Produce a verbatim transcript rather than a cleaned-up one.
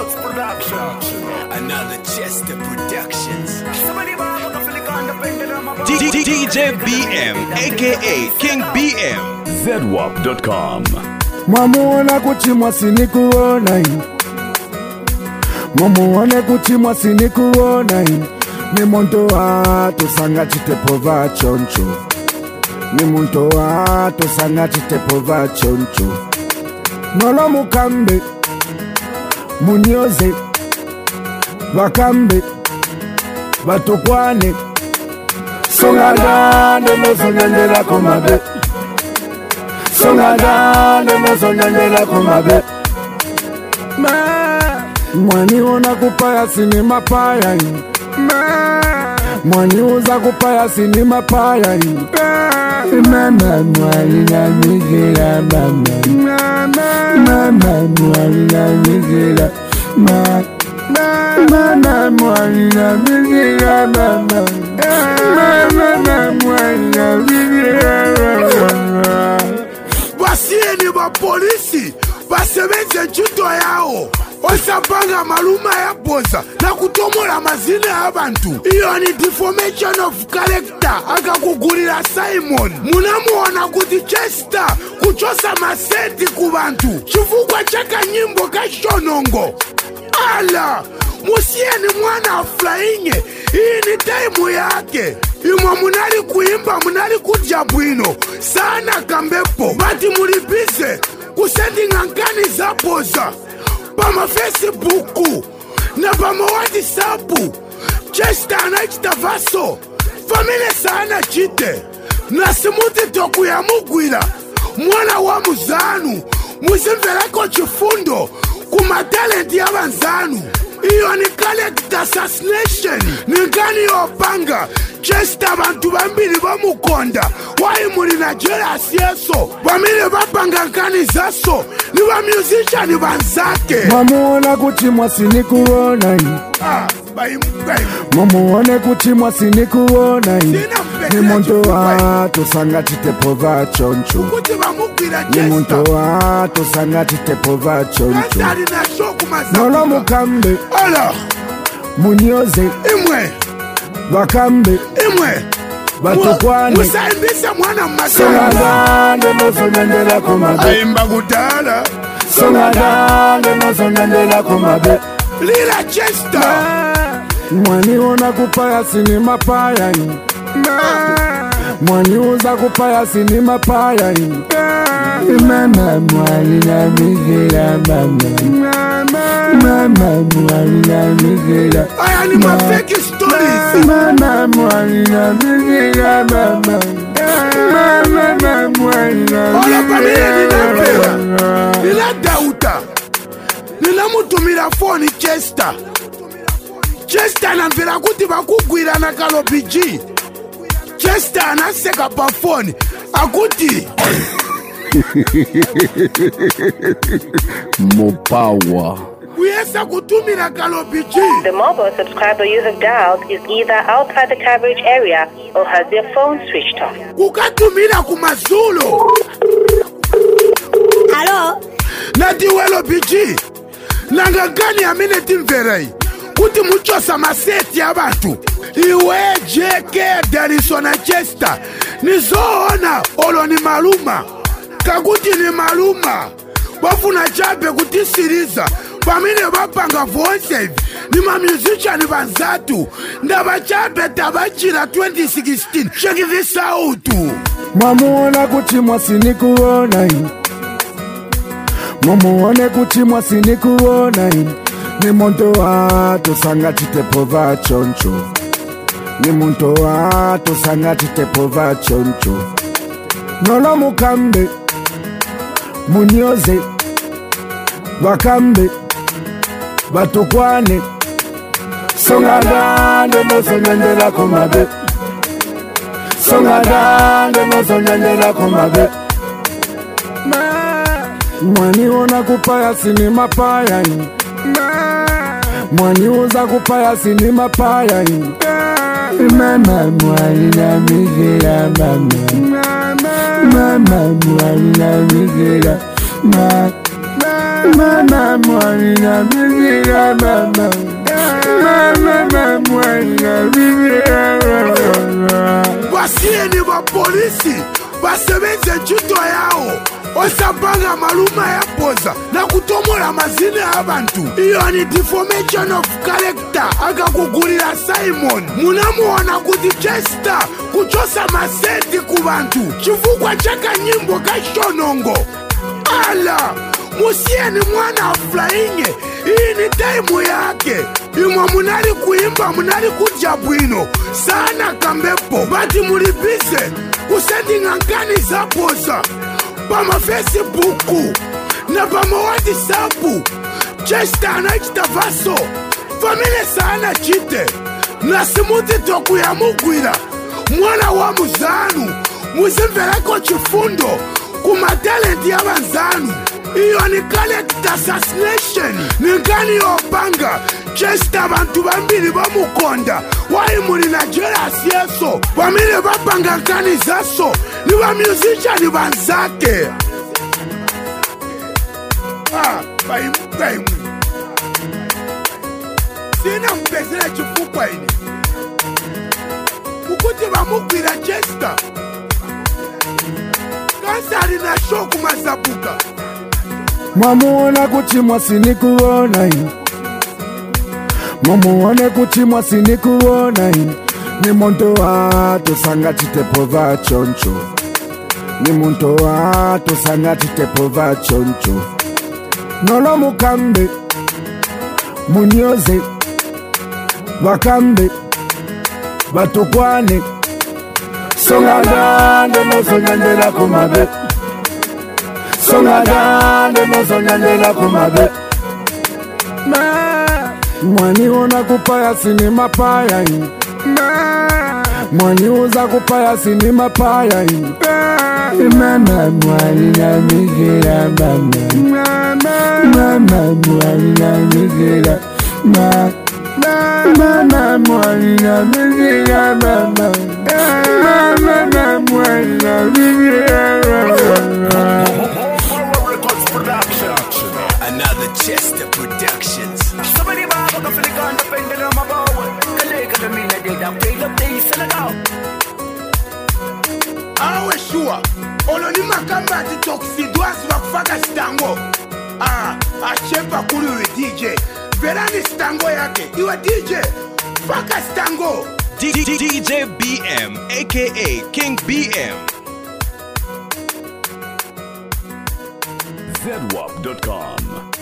Waltz Production. Another Chester Productions. D J B M, aka King B M. zedwap dot com. Mwamuona kuchimwa sinikuona hii. Mwamuone kuchimwa sinikuona hii. Ni muntu watu sanga chitepo va choncho. Ni muntu watu sanga chitepo va choncho. Nolo mukambe munyoze bakambe batukwane songadane nosonyanyela komabe songadane nosonyanyela komabe mwani ona kupaya sini mapaya hii mwani uza kupaya sini mapaya hii mama mwani na mizira mama mama mwani na mizira mama mama mwani na mizira mama mama mwani na mizira mama. Basieni ba polisi basebenze nchuto yao osapanga maluma ya boza na kutomola mazina ya bantu. Iyo ni deformation of character akakugulira Simon. Munamuona kuti Chester kuchosa masenti ku bantu chifukwa chaka nyimbo kashonongo. Ala musieni mwana aflainge, hii ni time yake. Imwa munali kuimba munali kudya bwino sana kambepo bati mulibize kusendi ngankani za boza pama Facebook na pama WhatsApp. Chester anachita vaso famile sana chite na simuti toku ya mugwira mwana wa muzanu muzimveleko chifundo kuma talent ya banzanu. Iyo ni character assassination ningani yopanga. Chester bantu bambili bamukonda wai muri na jealous yeso bamile bapanga nkani zaso ni ba musician banzake. Mwamuona kuchimwa sinikuona hii. Ah, bai mbai. Mwamuone kuchimwa sinikuona hii. Ni muntu watu sanga chitepo va choncho. Kuti bamugwira Ni muntu watu sanga chitepo va choncho. Ndari na shoku mazaka. Nolo mukambe Ala munyoze imwe bakambe imwe batukwane musaimbisa mwana mmasaka. songadane nosonyanyela komabe Aimba kudala songadane nosonyanyela komabe Lila Chester. mwani ona kupaya sini mapaya hii mwani uza kupaya sini mapaya hii mama mwani na mizira mama mama mwani na mizira Aya ni ma fake stories. mama mwani na mizira mama mama mwani na Ola pamile ninapera mizira nila dauta nila mutumira phone Chester. Chester anamvira kuti bakugwira na kalopiji. Chester anaseka pa phone akuti Mopawa. uyesa kutumira kalopiji. The mobile subscriber you have dialed is either outside the coverage area or has their phone switched off. Kukatumira kumazulu. Hello? Nati welo biji nanga gani ya minute mverei kuti muchosa maseti ya bantu. Iwe J K Dariso na Chester nizoona olo ni maluma kakuti ni maluma wafuna chape kutisiriza pamine bapanga voice hivi ni ma musician banzatu ndaba chape tabachira twenty sixteen. Check this out. Mwamuona kuchimwa sinikuona hii. Mwamuone kuchimwa sinikuona hii. Ni muntu watu sanga chitepo va choncho. Ni muntu watu sanga chitepo va choncho. Nolo mukambe munyoze bakambe batukwane songadane nosonyanyela komabe songadane nosonyanyela komabe mwani ona kupaya sini mapaya hii mwani uza kupaya sini mapaya hii mama mwani na mizira mama mama mwani na mizira mama Mama mwana mizira mama. Mama mwana mizira mama. Basieni ba polisi basebenze ntchito yawo osapanga maluma ya boza na kutomola mazina ya bantu. Iyo ni defamation of character. Akakugulira Simon munamuona kuti Chester kuchosa masenti ku bantu chifukwa chaka nyimbo kashonongo. Ala musieni mwana aflainge. Iyi ni time yake. Imwa munali kuimba munali kudya bwino sana kambepo bati mulibize kusendinga nkani za boza pama Facebook na pama WhatsApp. Chester anachita vaso famile sana chite na simuti toku ya mugwira mwana wa muzanu muzimvereko chifundo kuma talent ya banzanu. Iyo ni collect assassination ningani yopanga. Chester bantu bambili bamukonda wai muri na jealous yeso bamile bapanga nkani zaso ni ba musician banzake. Ah, baimu baimu sina mpezele chifukwa ini ukuti bamukwira Chester kansari na shoku mazabuka. Mwamuona kuchimwa sinikuona hii. Mwamuone kuchimwa sinikuona hii. Ni muntu watu sanga chitepo va choncho. Ni muntu watu sanga chitepo va choncho. Nolo mukambe munyoze wakambe batukwane songa dande nosonyandela kumabe. Songa dande nosonyandela kumabe. Mwani ona kupaya sinema paya hii. Mwani uza kupaya sinema paya hii. Mama mwani na mizira mama. Mama mwani na mizira mama. Mama mwani na mizira mama. Mama mwani na mizira mama. Another Chester Productions. Somebody baba ka feel gun up in the mabo. Kale ka mina de da play up day sala. Awe shua oloni makamba ti toxidoas bakufaka stango. Ah, ashepa kuli we D J verani stango yake iwe D J faka stango. D J B M aka King B M. Z W A P dot com.